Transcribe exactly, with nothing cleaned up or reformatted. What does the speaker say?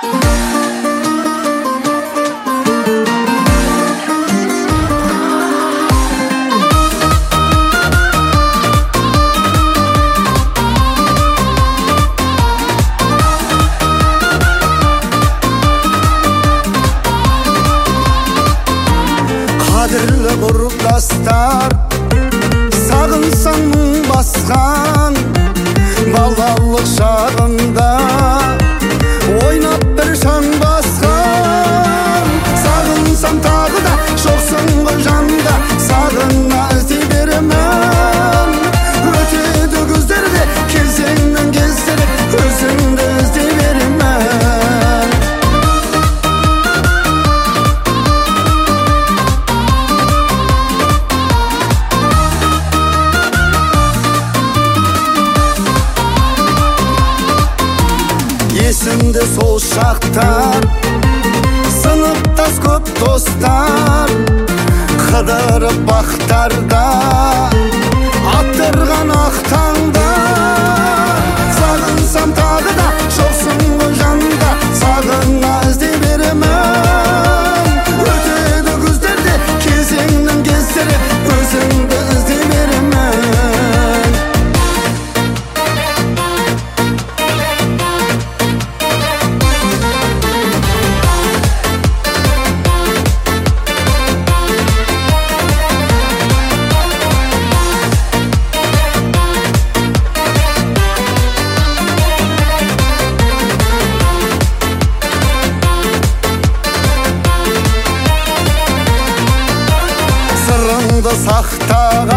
Қадірлі құрдастар, сағынсаң мұң басқан балалық шағында ойнап бір шаң басқан. Сағынсам тағы да жоқсың ғой жанымда, сағына іздей беремін. Өтеді күздерде кезеңнің кездері, өзіңді іздей беремін. Есімде сол шақтар, сыныптас көп достар, қыдырып бақтарда аттырған ақ таңда. Сағынсам тағы да жоқсың ғой жанымда, сағына іздей беремін. Өтеді күздерде кезеңнің кездері, өзіңді іздей беремін. Сырыңды сақтаған